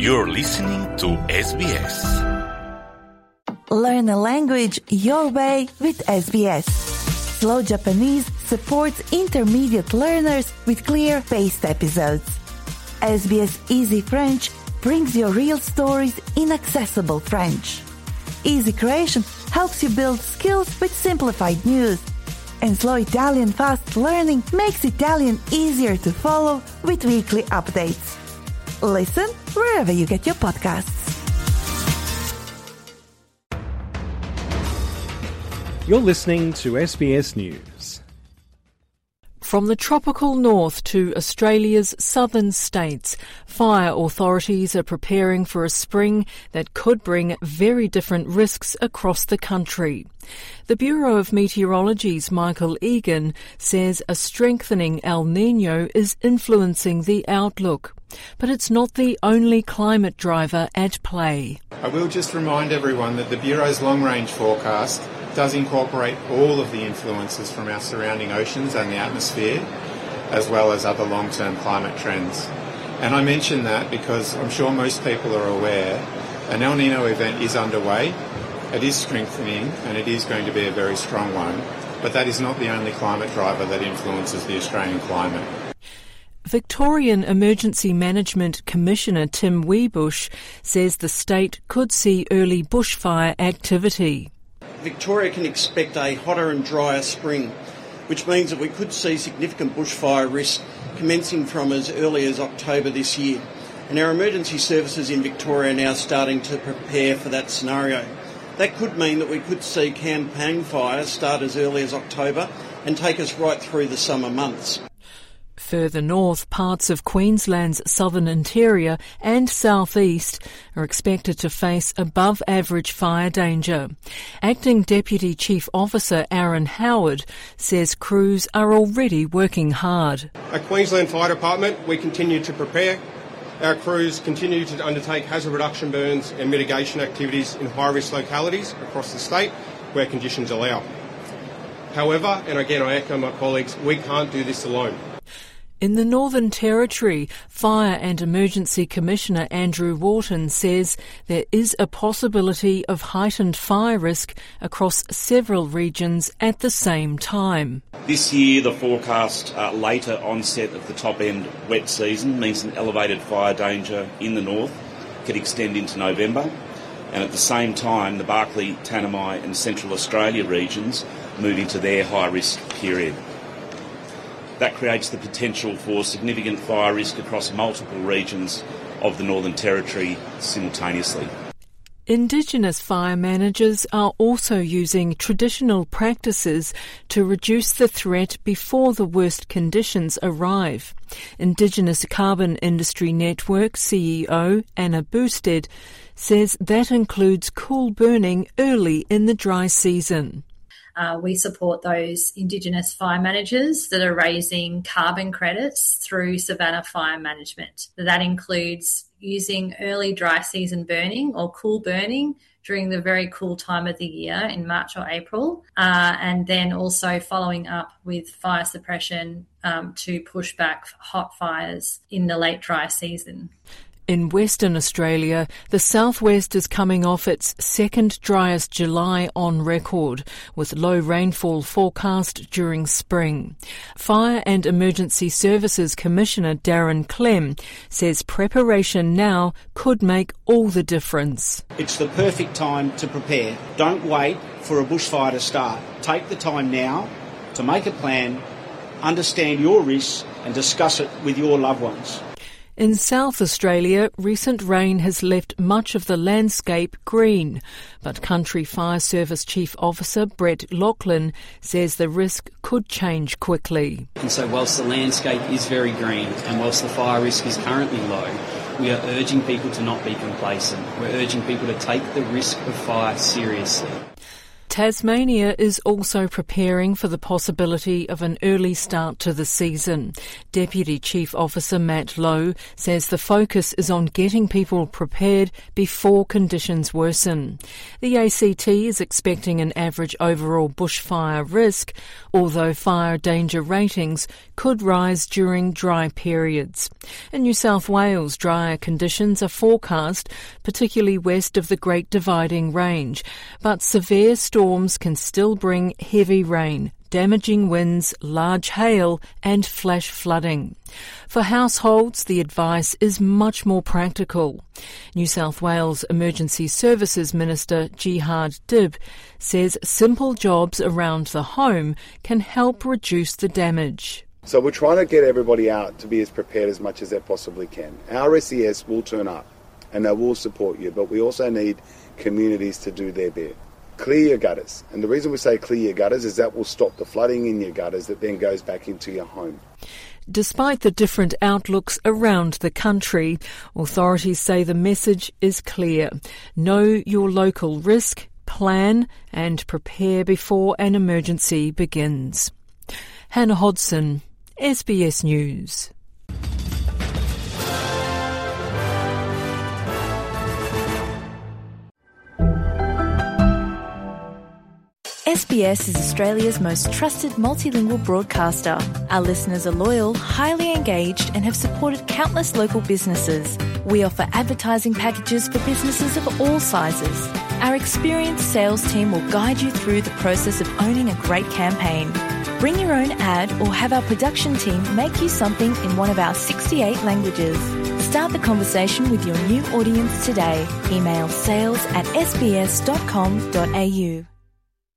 You're listening to SBS. Learn a language your way with SBS. Slow Japanese supports intermediate learners with clear paced episodes. SBS Easy French brings you real stories in accessible French. Easy Creation helps you build skills with simplified news. And Slow Italian Fast Learning makes Italian easier to follow with weekly updates. Listen wherever you get your podcasts. You're listening to SBS News. From the tropical north to Australia's southern states, fire authorities are preparing for a spring that could bring very different risks across the country. The Bureau of Meteorology's Michael Egan says a strengthening El Niño is influencing the outlook. But it's not the only climate driver at play. I will just remind everyone that the Bureau's long-range forecast does incorporate all of the influences from our surrounding oceans and the atmosphere, as well as other long-term climate trends. And I mention that because I'm sure most people are aware an El Niño event is underway, it is strengthening, and it is going to be a very strong one. But that is not the only climate driver that influences the Australian climate. Victorian Emergency Management Commissioner Tim Wiebusch says the state could see early bushfire activity. Victoria can expect a hotter and drier spring, which means that we could see significant bushfire risk commencing from as early as October this year. And our emergency services in Victoria are now starting to prepare for that scenario. That could mean that we could see campaign fires start as early as October and take us right through the summer months. Further north, parts of Queensland's southern interior and southeast are expected to face above-average fire danger. Acting Deputy Chief Officer Aaron Howard says crews are already working hard. At Queensland Fire Department, we continue to prepare. Our crews continue to undertake hazard reduction burns and mitigation activities in high-risk localities across the state where conditions allow. However, and again I echo my colleagues, we can't do this alone. In the Northern Territory, Fire and Emergency Commissioner Andrew Wharton says there is a possibility of heightened fire risk across several regions at the same time. This year, the forecast later onset of the top-end wet season means an elevated fire danger in the north could extend into November, and at the same time, the Barkly, Tanami and Central Australia regions move into their high-risk period. That creates the potential for significant fire risk across multiple regions of the Northern Territory simultaneously. Indigenous fire managers are also using traditional practices to reduce the threat before the worst conditions arrive. Indigenous Carbon Industry Network CEO Anna Boosted says that includes cool burning early in the dry season. We support those Indigenous fire managers that are raising carbon credits through Savannah Fire Management. That includes using early dry season burning or cool burning during the very cool time of the year in March or April, and then also following up with fire suppression to push back hot fires in the late dry season. In Western Australia, the southwest is coming off its second driest July on record, with low rainfall forecast during spring. Fire and Emergency Services Commissioner Darren Clem says preparation now could make all the difference. It's the perfect time to prepare. Don't wait for a bushfire to start. Take the time now to make a plan, understand your risks and discuss it with your loved ones. In South Australia, recent rain has left much of the landscape green, but Country Fire Service Chief Officer Brett Lachlan says the risk could change quickly. And so whilst the landscape is very green and whilst the fire risk is currently low, we are urging people to not be complacent. We're urging people to take the risk of fire seriously. Tasmania is also preparing for the possibility of an early start to the season. Deputy Chief Officer Matt Lowe says the focus is on getting people prepared before conditions worsen. The ACT is expecting an average overall bushfire risk, although fire danger ratings could rise during dry periods. In New South Wales, drier conditions are forecast, particularly west of the Great Dividing Range, but severe storms can still bring heavy rain, damaging winds, large hail and flash flooding. For households, the advice is much more practical. New South Wales Emergency Services Minister Jihad Dib says simple jobs around the home can help reduce the damage. So we're trying to get everybody out to be as prepared as much as they possibly can. Our SES will turn up and they will support you, but we also need communities to do their bit. Clear your gutters. And the reason we say clear your gutters is that will stop the flooding in your gutters that then goes back into your home. Despite the different outlooks around the country, authorities say the message is clear. Know your local risk, plan and prepare before an emergency begins. Hannah Hodson, SBS News. SBS is Australia's most trusted multilingual broadcaster. Our listeners are loyal, highly engaged and have supported countless local businesses. We offer advertising packages for businesses of all sizes. Our experienced sales team will guide you through the process of owning a great campaign. Bring your own ad or have our production team make you something in one of our 68 languages. Start the conversation with your new audience today. Email sales@sbs.com.au.